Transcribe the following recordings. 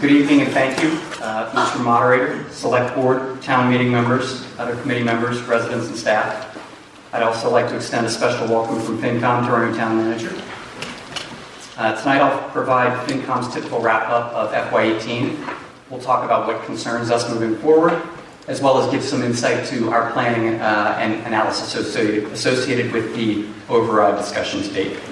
Good evening and thank you, Mr. Moderator, Select Board, Town Meeting members, other committee members, residents, and staff. I'd also like to extend a special welcome from FinCom to our new Town Manager. Tonight I'll provide FinCom's typical wrap-up of FY18. We'll talk about what concerns us moving forward, as well as give some insight to our planning and analysis associated with the override discussion to date.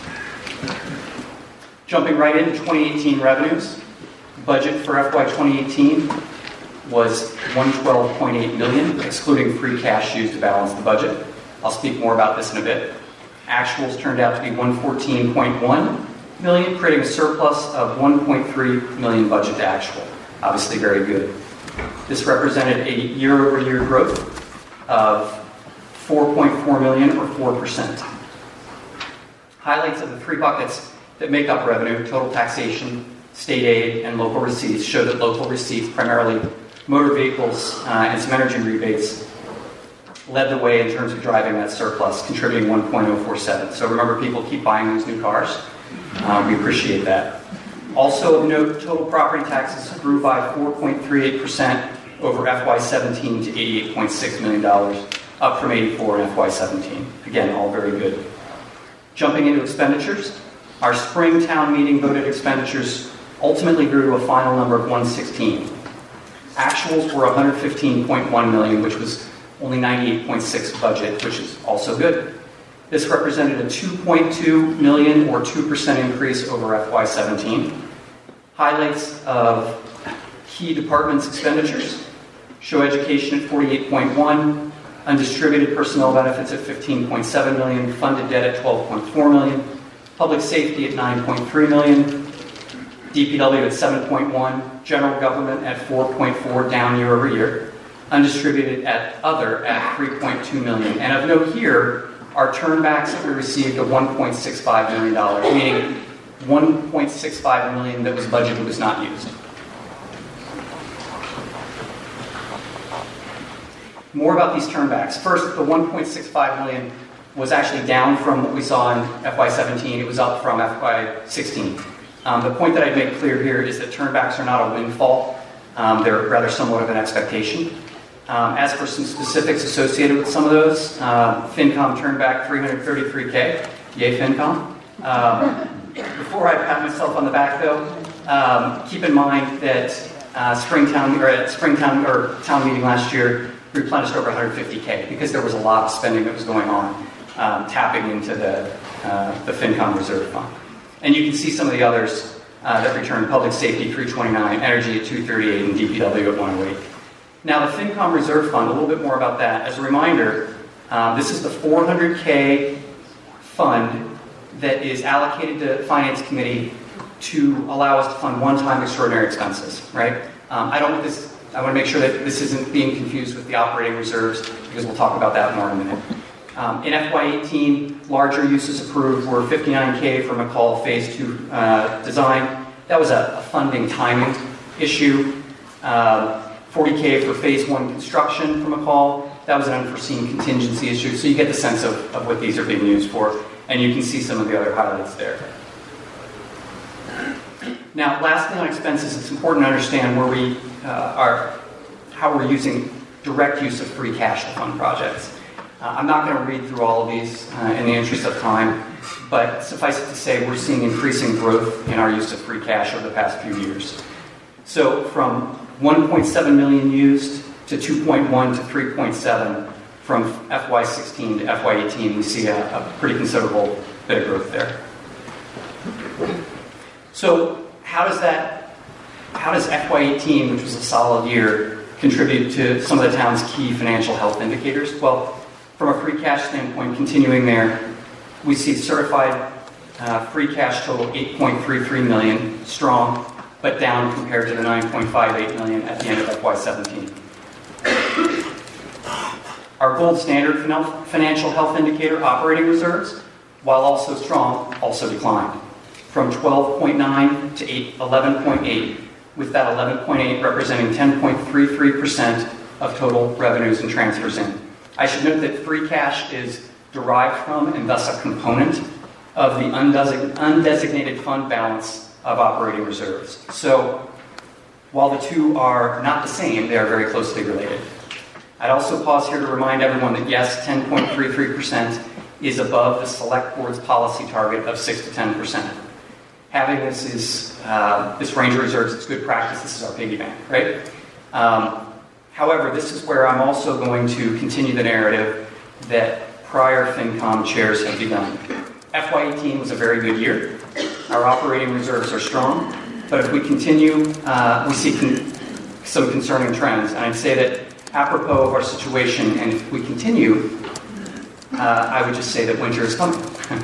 Jumping right into 2018 revenues, budget for FY 2018 was $112.8 million, excluding free cash used to balance the budget. I'll speak more about this in a bit. Actuals turned out to be $114.1 million, creating a surplus of $1.3 million budget to actual. Obviously very good. This represented a year-over-year growth of $4.4 million or 4%. Highlights of the three buckets that make up revenue: total taxation, state aid, and local receipts, show that local receipts, primarily motor vehicles and some energy rebates, led the way in terms of driving that surplus, contributing 1.047. So remember, people keep buying these new cars. We appreciate that. Also of note, total property taxes grew by 4.38% over FY17 to $88.6 million, up from $84 in FY17. Again, all very good. Jumping into expenditures, our spring town meeting voted expenditures ultimately grew to a final number of 116. Actuals were $115.1 million, which was only 98.6 budget, which is also good. This represented a $2.2 million or 2% increase over FY17. Highlights of key departments' expenditures show education at $48.1, undistributed personnel benefits at $15.7 million, funded debt at $12.4 million, public safety at $9.3 million, DPW at $7.1, general government at $4.4, down year over year, undistributed at other at $3.2 million. And of note here, our turnbacks that we received of $1.65 million, meaning $1.65 million that was budgeted was not used. More about these turnbacks. First, the $1.65 million was actually down from what we saw in FY17. It was up from FY16. The point that I'd make clear here is that turnbacks are not a windfall. They're rather somewhat of an expectation. As for some specifics associated with some of those, FinCom turned back $333K. Yay, FinCom. Before I pat myself on the back, though, keep in mind that Springtown town meeting last year replenished over $150K because there was a lot of spending that was going on, tapping into the FinCom reserve fund. And you can see some of the others that returned: public safety $329, energy at $238, and DPW at $108. Now the FinCom reserve fund, a little bit more about that. As a reminder, this is the $400K fund that is allocated to the Finance Committee to allow us to fund one-time extraordinary expenses, right? I want to make sure that this isn't being confused with the operating reserves, because we'll talk about that more in a minute. In FY18, larger uses approved were $59K for McCall Phase 2 design. That was a funding timing issue. $40K for Phase 1 construction for McCall. That was an unforeseen contingency issue. So you get the sense of what these are being used for. And you can see some of the other highlights there. Now, lastly on expenses, it's important to understand where we how we're using direct use of free cash to fund projects. I'm not going to read through all of these in the interest of time, but suffice it to say we're seeing increasing growth in our use of free cash over the past few years. So from 1.7 million used to 2.1 to 3.7 from FY16 to FY18, we see a pretty considerable bit of growth there. So how does FY18, which was a solid year, contribute to some of the town's key financial health indicators? Well, from a free cash standpoint, continuing there, we see certified free cash total $8.33 million, strong, but down compared to the $9.58 million at the end of FY17. Our gold standard financial health indicator, operating reserves, while also strong, also declined from 12.9 to 11.8, with that 11.8 representing 10.33% of total revenues and transfers in. I should note that free cash is derived from and thus a component of the undesignated fund balance of operating reserves. So While the two are not the same, they are very closely related. I'd also pause here to remind everyone that yes, 10.33% is above the Select Board's policy target of 6 to 10%. Having this range of reserves, it's good practice. This is our piggy bank, right? However, this is where I'm also going to continue the narrative that prior FinCom chairs have begun. FY18 was a very good year. Our operating reserves are strong, but if we continue, we see some concerning trends. And I'd say that apropos of our situation, and if we continue, I would just say that winter is coming.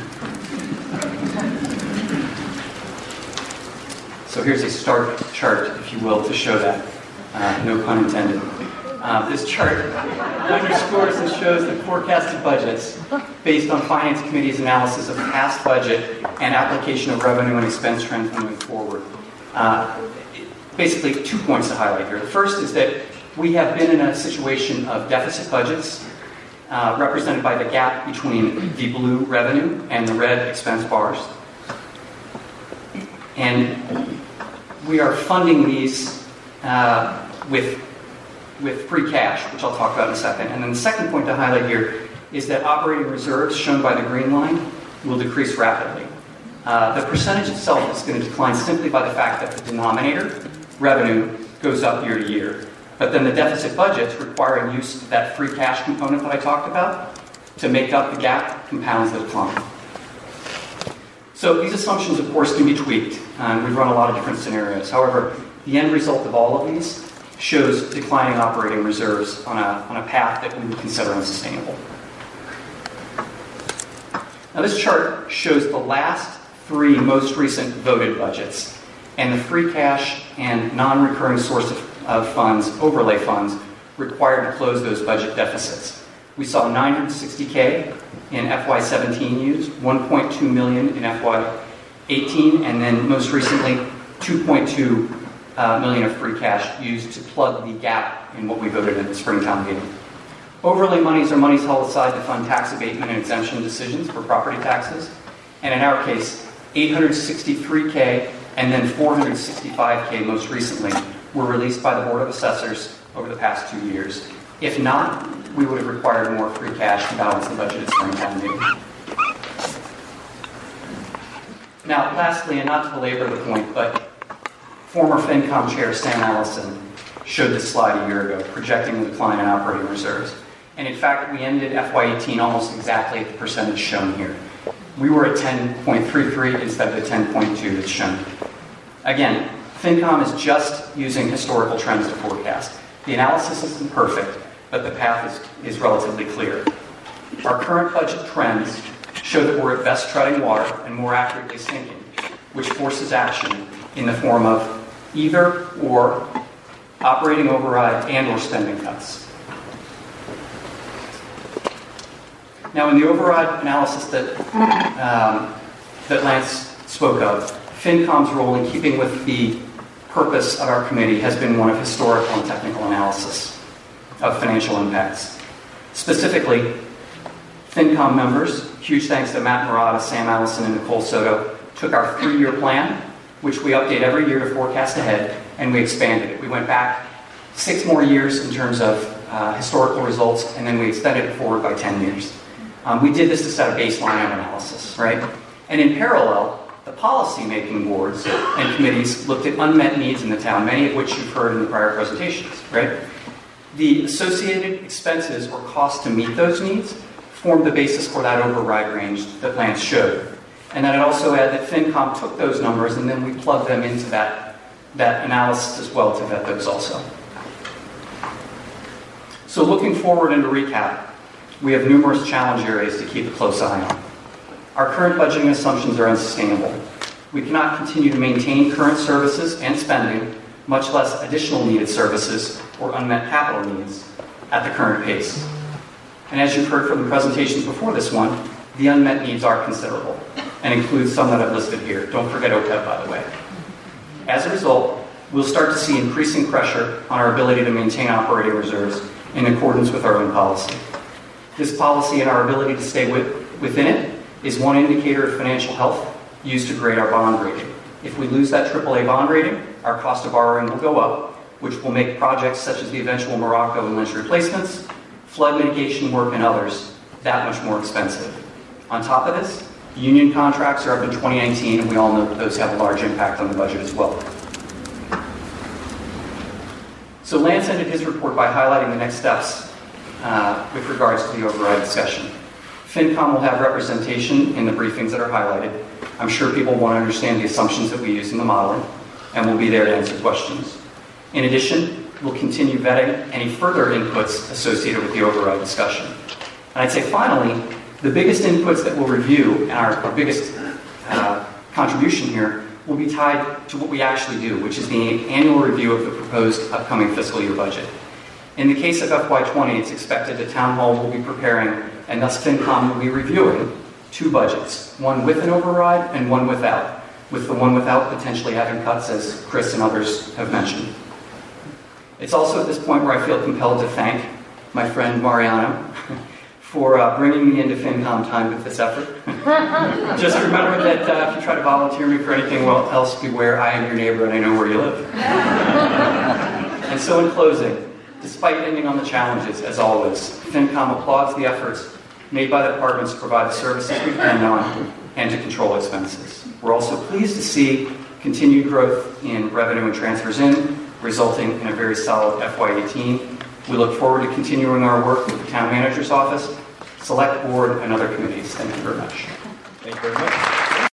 So here's a start chart, if you will, to show that. No pun intended. This chart underscores and shows the forecasted budgets based on Finance Committee's analysis of past budget and application of revenue and expense trends moving forward. Basically, 2 points to highlight here. The first is that we have been in a situation of deficit budgets represented by the gap between the blue revenue and the red expense bars. And we are funding these with free cash, which I'll talk about in a second. And then the second point to highlight here is that operating reserves, shown by the green line, will decrease rapidly. The percentage itself is going to decline simply by the fact that the denominator, revenue, goes up year to year. But then the deficit budgets requiring use of that free cash component that I talked about to make up the gap compounds the decline. So these assumptions, of course, can be tweaked. We've run a lot of different scenarios. However, the end result of all of these shows declining operating reserves on a path that we would consider unsustainable. Now this chart shows the last 3 most recent voted budgets and the free cash and non-recurring source of funds, overlay funds, required to close those budget deficits. We saw $960K in FY17 used, $1.2 million in FY18, and then most recently $2.2 million of free cash used to plug the gap in what we voted in the Springtown meeting. Overlay monies are monies held aside to fund tax abatement and exemption decisions for property taxes. And in our case, $863K and then $465K most recently were released by the Board of Assessors over the past 2 years. If not, we would have required more free cash to balance the budget at Springtown meeting. Now, lastly, and not to belabor the point, but former FinCom Chair Sam Allison showed this slide a year ago, projecting the decline in operating reserves. And in fact, we ended FY18 almost exactly at the percentage shown here. We were at 10.33 instead of the 10.2 that's shown. Again, FinCom is just using historical trends to forecast. The analysis isn't perfect, but the path is relatively clear. Our current budget trends show that we're at best treading water and more accurately sinking, which forces action in the form of either or operating override and or spending cuts. Now, in the override analysis that Lance spoke of, FinCom's role in keeping with the purpose of our committee has been one of historical and technical analysis of financial impacts. Specifically, FinCom members, huge thanks to Matt Murata, Sam Allison, and Nicole Soto, took our 3-year plan, which we update every year to forecast ahead, and we expanded it. We went back 6 more years in terms of historical results, and then we extended it forward by 10 years. We did this to set a baseline of analysis, right? And in parallel, the policy-making boards and committees looked at unmet needs in the town, many of which you've heard in the prior presentations, right? The associated expenses or costs to meet those needs formed the basis for that override range that Lance showed. And then I'd also add that FinCom took those numbers and then we plugged them into that analysis as well to vet those also. So looking forward and to recap, we have numerous challenge areas to keep a close eye on. Our current budgeting assumptions are unsustainable. We cannot continue to maintain current services and spending, much less additional needed services or unmet capital needs, at the current pace. And as you've heard from the presentations before this one, the unmet needs are considerable and include some that I've listed here. Don't forget OPEB, by the way. As a result, we'll start to see increasing pressure on our ability to maintain operating reserves in accordance with our own policy. This policy and our ability to stay within it is one indicator of financial health used to grade our bond rating. If we lose that AAA bond rating, our cost of borrowing will go up, which will make projects such as the eventual Morocco and Lynch replacements, flood mitigation work, and others that much more expensive. On top of this, union contracts are up in 2019, and we all know that those have a large impact on the budget as well. So Lance ended his report by highlighting the next steps with regards to the override discussion. FinCom will have representation in the briefings that are highlighted. I'm sure people want to understand the assumptions that we use in the modeling, and we'll be there to answer questions. In addition, we'll continue vetting any further inputs associated with the override discussion. And I'd say finally, the biggest inputs that we'll review and our biggest contribution here will be tied to what we actually do, which is the annual review of the proposed upcoming fiscal year budget. In the case of FY20, it's expected that Town Hall will be preparing, and thus FinCom will be reviewing, 2 budgets, one with an override and one without, with the one without potentially having cuts, as Chris and others have mentioned. It's also at this point where I feel compelled to thank my friend Mariano for bringing me into FinCom time with this effort. Just remember that if you try to volunteer me for anything else, beware, I am your neighbor and I know where you live. And so in closing, despite ending on the challenges, as always, FinCom applauds the efforts made by the departments to provide the services we depend on and to control expenses. We're also pleased to see continued growth in revenue and transfers in, resulting in a very solid FY18. We look forward to continuing our work with the Town Manager's Office, Select Board, and other committees. Thank you very much. Thank you very much.